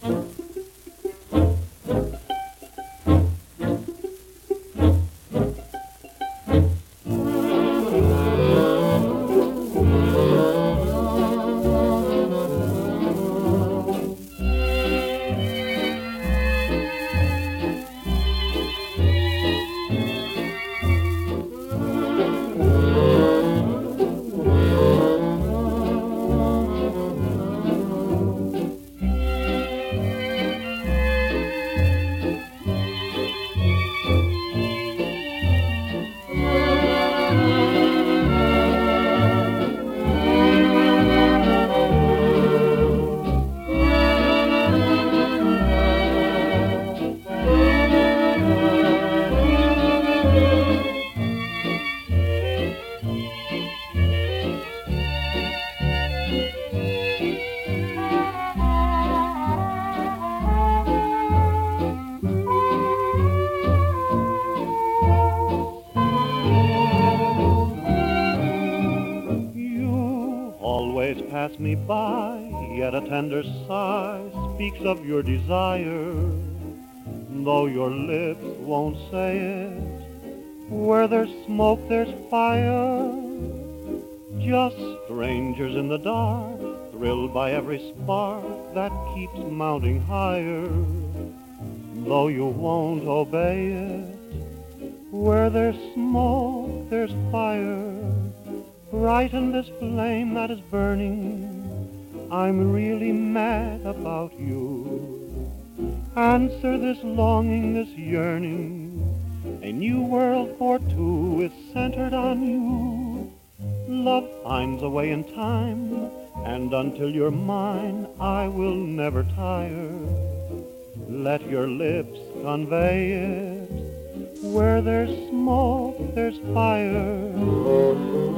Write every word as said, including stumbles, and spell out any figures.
Always pass me by, yet a tender sigh speaks of your desire. Though your lips won't say it, where there's smoke there's fire. Just strangers in the dark, thrilled by every spark that keeps mounting higher. Though you won't obey it, where there's smoke there's fire. Right in this flame that is burning, I'm really mad about you. Answer this longing, this yearning. A new world for two is centered on you. Love finds a way in time, and until you're mine, I will never tire. Let your lips convey it. Where there's smoke, there's fire.